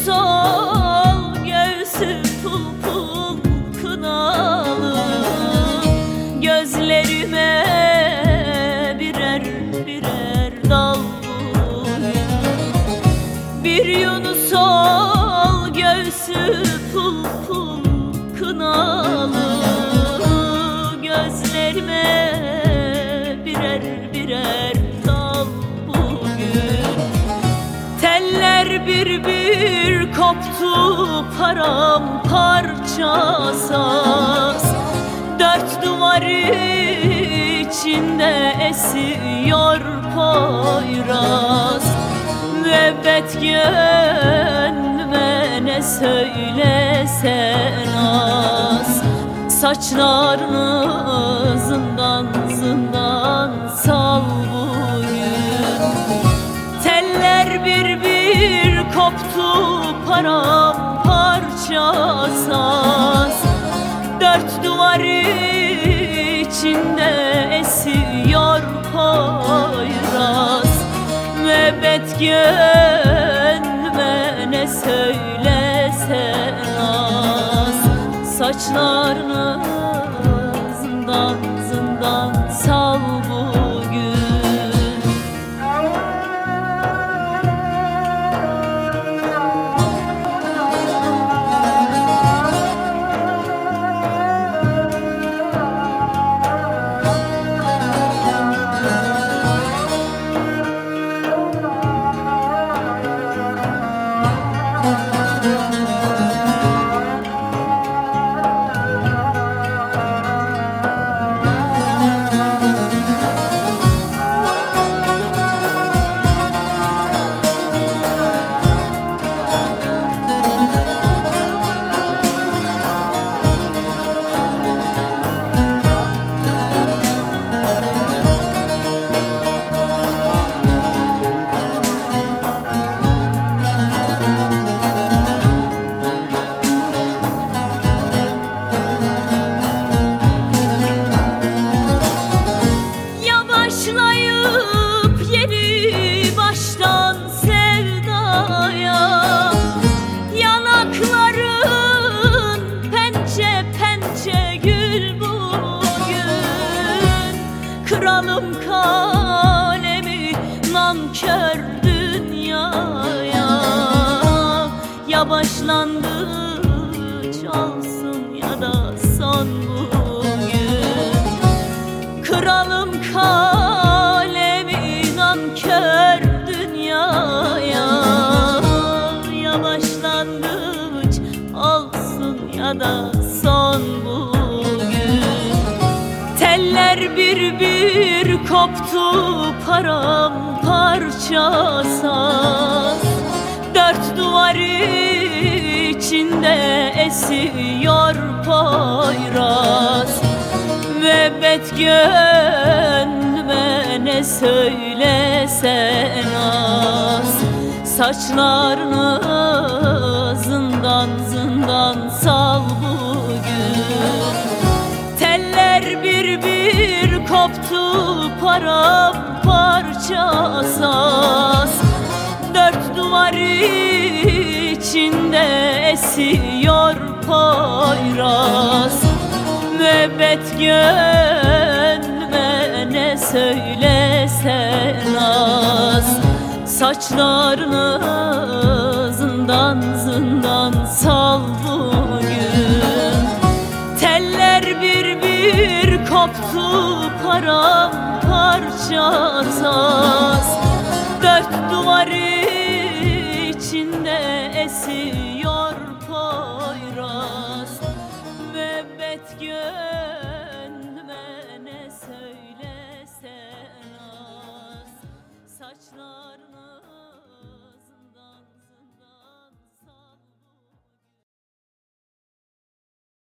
sol, göğsü pul pul kınalı. Gözlerime birer birer dal vurur. Bir Yunus ol, göğsü pul pul kınalı. Gözlerime birer birer dal bugün. Teller bir bir koptu paramparça saz. Dört duvar içinde esiyor Poyraz. Müebbet gönlüme ne söylesen az. Saçlarını zindan zindan sal bugün. Teller bir bir koptu paramparça saz. Dört duvar içinde esiyor Poyraz. Müebbet gönlüme ne söylesen az. Saçlarını zindan zindan sal bugün. Kralım kalemi nankör dünyaya. Ya başlangıç olsun ya da son bugün. Kralım kalemi nankör dünyaya. Ya başlangıç olsun ya da son bugün. Teller bir bir koptu paramparça saz. Dört duvar içinde esiyor Poyraz. Müebbet gönlüme ne söylesen az. Saçlarını zindan zindan sal bugün. Teller bir bir koptu paramparça saz. Dört duvar içinde esiyor Poyraz. Müebbet gönlüme ne söylesen az. Saçlarını zindan zindan sal bugün. Teller bir bir koptu paramparça saz. Dört duvar içinde esiyor Poyraz. Müebbet gönlüme